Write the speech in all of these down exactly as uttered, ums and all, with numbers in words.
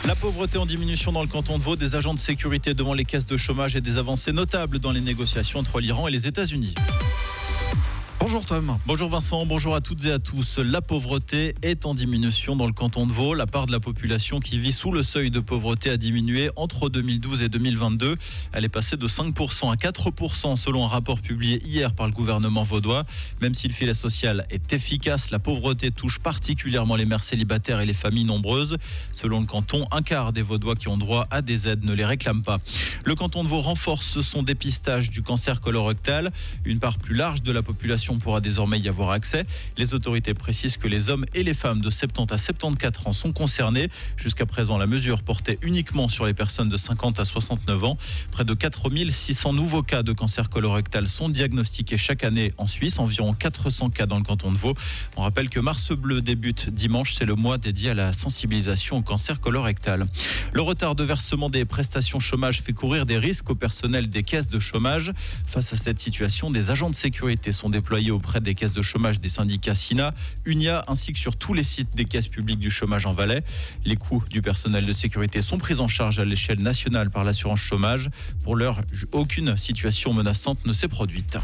La pauvreté en diminution dans le canton de Vaud, des agents de sécurité devant les caisses de chômage et des avancées notables dans les négociations entre l'Iran et les États-Unis. Bonjour Tom. Bonjour Vincent, bonjour à toutes et à tous. La pauvreté est en diminution dans le canton de Vaud. La part de la population qui vit sous le seuil de pauvreté a diminué entre deux mille douze et deux mille vingt-deux. Elle est passée de cinq pour cent à quatre pour cent selon un rapport publié hier par le gouvernement vaudois. Même si le filet social est efficace, la pauvreté touche particulièrement les mères célibataires et les familles nombreuses. Selon le canton, un quart des Vaudois qui ont droit à des aides ne les réclament pas. Le canton de Vaud renforce son dépistage du cancer colorectal. Une part plus large de la population pourra désormais y avoir accès. Les autorités précisent que les hommes et les femmes de soixante-dix à soixante-quatorze ans sont concernés. Jusqu'à présent, la mesure portait uniquement sur les personnes de cinquante à soixante-neuf ans. Près de quatre mille six cents nouveaux cas de cancer colorectal sont diagnostiqués chaque année en Suisse, environ quatre cents cas dans le canton de Vaud. On rappelle que Mars Bleu débute dimanche, c'est le mois dédié à la sensibilisation au cancer colorectal. Le retard de versement des prestations chômage fait courir des risques au personnel des caisses de chômage. Face à cette situation, des agents de sécurité sont déployés auprès des caisses de chômage des syndicats SINA, UNIA ainsi que sur tous les sites des caisses publiques du chômage en Valais. Les coûts du personnel de sécurité sont pris en charge à l'échelle nationale par l'assurance chômage. Pour l'heure, aucune situation menaçante ne s'est produite.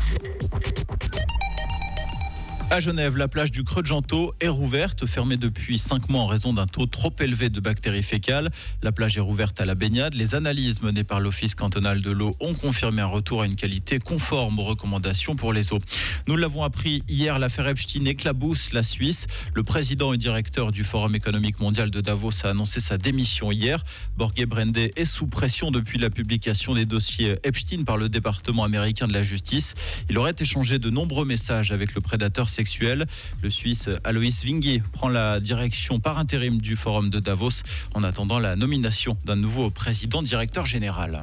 À Genève, la plage du Creux de Gentot est rouverte, fermée depuis cinq mois en raison d'un taux trop élevé de bactéries fécales. La plage est rouverte à la baignade. Les analyses menées par l'Office cantonal de l'eau ont confirmé un retour à une qualité conforme aux recommandations pour les eaux. Nous l'avons appris hier, l'affaire Epstein éclabousse la Suisse. Le président et directeur du Forum économique mondial de Davos a annoncé sa démission hier. Borge Brende est sous pression depuis la publication des dossiers Epstein par le département américain de la justice. Il aurait échangé de nombreux messages avec le prédateur sexuel. Le Suisse Alois Wingi prend la direction par intérim du Forum de Davos en attendant la nomination d'un nouveau président directeur général.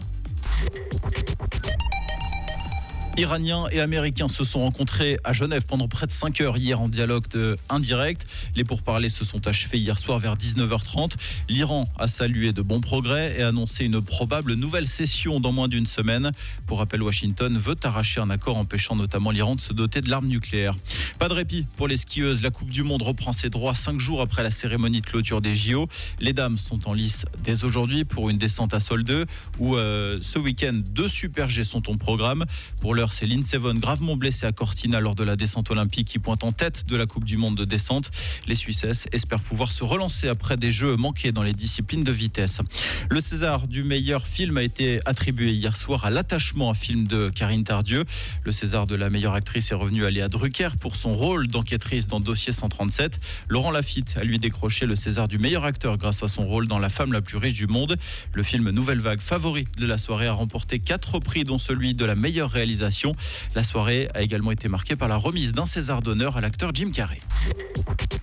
Iraniens et Américains se sont rencontrés à Genève pendant près de cinq heures hier en dialogue indirect. Les pourparlers se sont achevés hier soir vers dix-neuf heures trente. L'Iran a salué de bons progrès et annoncé une probable nouvelle session dans moins d'une semaine. Pour rappel, Washington veut arracher un accord empêchant notamment l'Iran de se doter de l'arme nucléaire. Pas de répit pour les skieuses. La Coupe du Monde reprend ses droits cinq jours après la cérémonie de clôture des J O. Les dames sont en lice dès aujourd'hui pour une descente à sol deux où euh, ce week-end, deux super G sont au programme. Pour leur c'est Lindsey Vonn, gravement blessée à Cortina lors de la descente olympique, qui pointe en tête de la Coupe du Monde de descente. Les Suissesses espèrent pouvoir se relancer après des jeux manqués dans les disciplines de vitesse. Le César du meilleur film a été attribué hier soir à L'attachement, un film de Karine Tardieu. Le César de la meilleure actrice est revenu à Léa Drucker pour son rôle d'enquêtrice dans Dossier cent trente-sept. Laurent Lafitte a lui décroché le César du meilleur acteur grâce à son rôle dans La femme la plus riche du monde. Le film Nouvelle Vague, favori de la soirée, a remporté quatre prix dont celui de la meilleure réalisation. La soirée a également été marquée par la remise d'un César d'honneur à l'acteur Jim Carrey.